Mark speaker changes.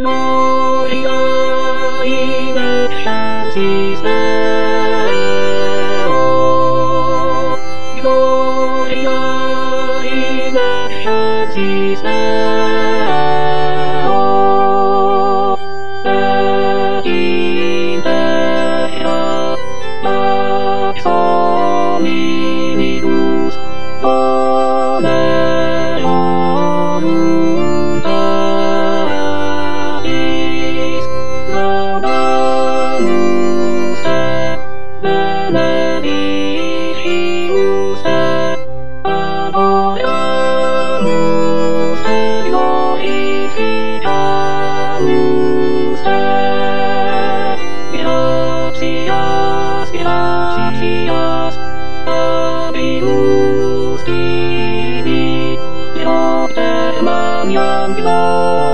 Speaker 1: Gloria in excelsis Deo. Gloria in excelsis Deo. Et in terra pax hominibus bonorum Patris, laudamus te, benedicimus te, adoramus te, glorificamus te. Gratias, gratias, habemus tibi, Deoter magnam gloria.